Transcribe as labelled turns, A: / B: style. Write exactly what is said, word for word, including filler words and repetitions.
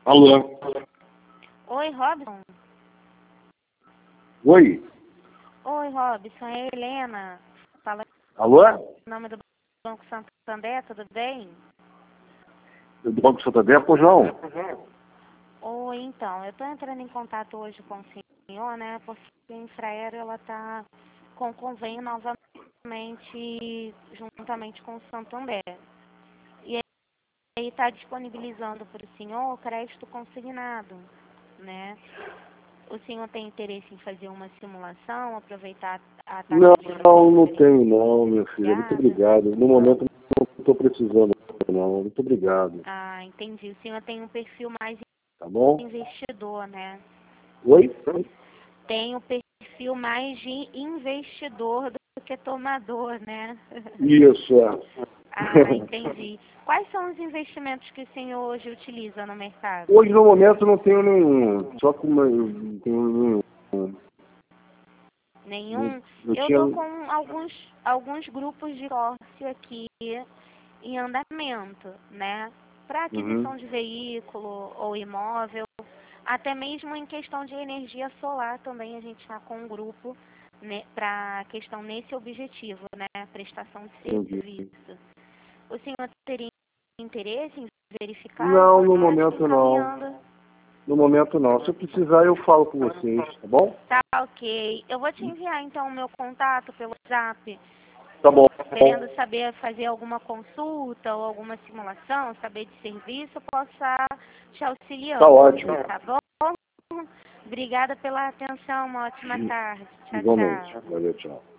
A: Alô?
B: Oi, Robson.
A: Oi?
B: Oi, Robson. É a Helena. Fala
A: Alô?
B: em nome do Banco Santander, tudo bem?
A: Do Banco Santander, pô, João?
B: Oi, então, eu estou entrando em contato hoje com o senhor, né, porque a Infraero, ela está com convênio novamente, juntamente com o Santander. E aí está disponibilizando para o senhor crédito consignado, né? O senhor tem interesse em fazer uma simulação, aproveitar a taxa
A: Não,
B: de
A: não, não
B: juros
A: tenho não, meu filho. Muito
B: diferenciada?
A: obrigado. No momento não estou precisando, não. Muito obrigado.
B: Ah, entendi. O senhor tem um perfil mais
A: Tá bom?
B: investidor, né?
A: Oi?
B: Tem o perfil mais de investidor do que tomador, né?
A: Isso, é.
B: Ah, entendi. Quais são os investimentos que o senhor hoje utiliza no mercado?
A: Hoje, no momento, não tenho nenhum. Só com uma, não tenho nenhum.
B: Nenhum?
A: Eu
B: Eu
A: tinha...
B: tô com alguns, alguns grupos de sócio aqui em andamento, né? Para
A: Uhum.
B: aquisição de veículo ou imóvel, até mesmo em questão de energia solar também a gente está com um grupo, né, para questão nesse objetivo, né? Prestação de
A: Entendi.
B: serviço. O senhor teria interesse em verificar? Eu
A: Não,
B: posso
A: no
B: estar te
A: momento não.
B: encaminhando.
A: No momento não. Se eu precisar, eu falo com vocês, tá bom?
B: Tá, ok. Eu vou te enviar então o meu contato pelo WhatsApp.
A: Tá bom.
B: Querendo saber fazer alguma consulta ou alguma simulação, saber de serviço, eu posso estar te auxiliando.
A: Tá ótimo.
B: Tá bom? Obrigada pela atenção. Uma ótima tarde. Tchau,
A: Igualmente.
B: tchau.
A: Valeu, tchau.